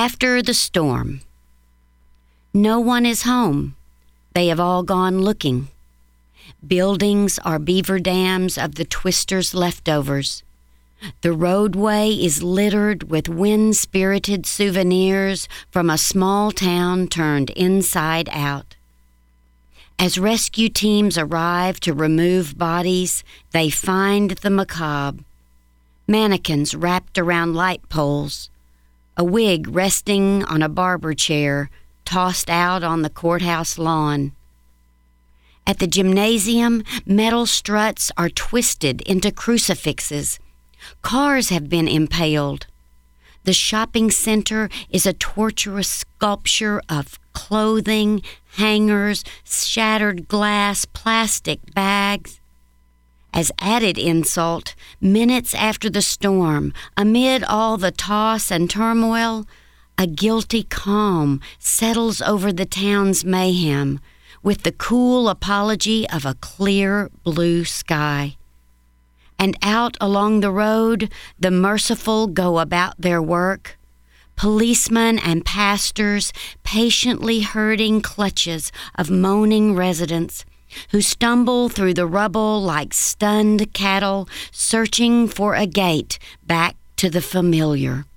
After the storm. No one is home. They have all gone looking. Buildings are beaver dams of the twisters' leftovers. The roadway is littered with wind-spirited souvenirs from a small town turned inside out. As rescue teams arrive to remove bodies, they find the macabre. Mannequins wrapped around light poles, a wig resting on a barber chair tossed out on the courthouse lawn. At the gymnasium, metal struts are twisted into crucifixes. Cars have been impaled. The shopping center is a torturous sculpture of clothing, hangers, shattered glass, plastic bags. As added insult, minutes after the storm, amid all the toss and turmoil, a guilty calm settles over the town's mayhem with the cool apology of a clear blue sky. And out along the road, the merciful go about their work, policemen and pastors patiently herding clutches of moaning residents who stumble through the rubble like stunned cattle searching for a gate back to the familiar.